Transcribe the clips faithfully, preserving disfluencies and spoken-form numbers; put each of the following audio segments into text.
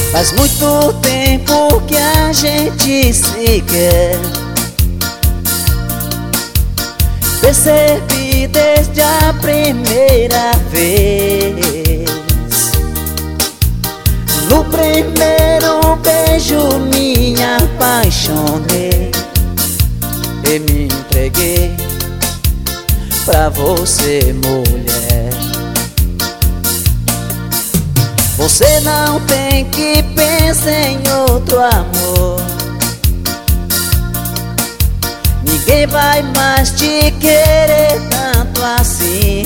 Faz muito tempo que a gente se quer. Percebi desde a primeira vez. No primeiro beijo me apaixonei e me entreguei pra você, mulher. Você não tem que pensar em outro amor. Ninguém vai mais te querer tanto assim.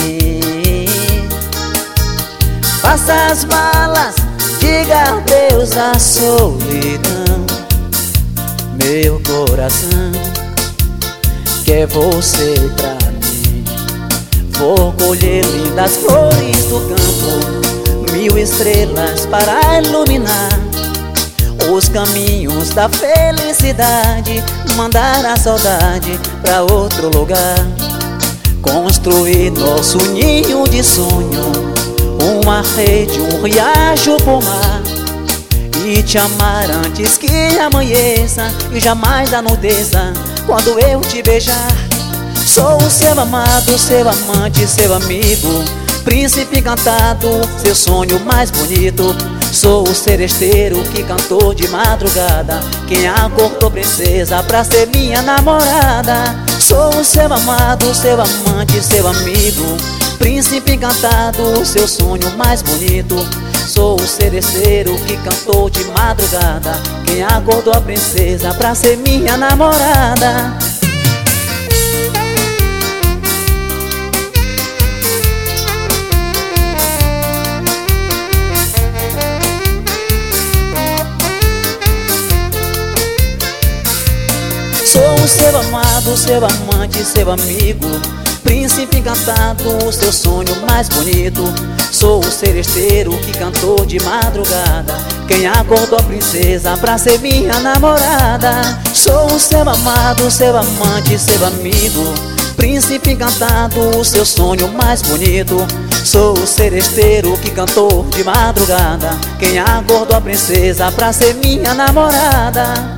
Faça as malas, diga adeus à solidão. Meu coração quer você pra mim. Vou colher lindas flores do campo, mil estrelas para iluminar os caminhos da felicidade, mandar a saudade pra outro lugar. Construir nosso ninho de sonho, uma rede, um riacho por mar, e te amar antes que amanheça e jamais anoiteça quando eu te beijar. Sou o seu amado, seu amante, seu amigo, príncipe encantado, seu sonho mais bonito. Sou o seresteiro que cantou de madrugada, quem acordou princesa pra ser minha namorada. Sou o seu amado, seu amante, seu amigo, príncipe encantado, seu sonho mais bonito. Sou o seresteiro que cantou de madrugada, quem acordou a princesa pra ser minha namorada. Sou o seu amado, seu amante, seu amigo, príncipe encantado, seu sonho mais bonito. Sou o seresteiro que cantou de madrugada, quem acordou a princesa pra ser minha namorada. Sou o seu amado, seu amante, seu amigo, príncipe encantado, seu sonho mais bonito. Sou o seresteiro que cantou de madrugada, quem acordou a princesa pra ser minha namorada.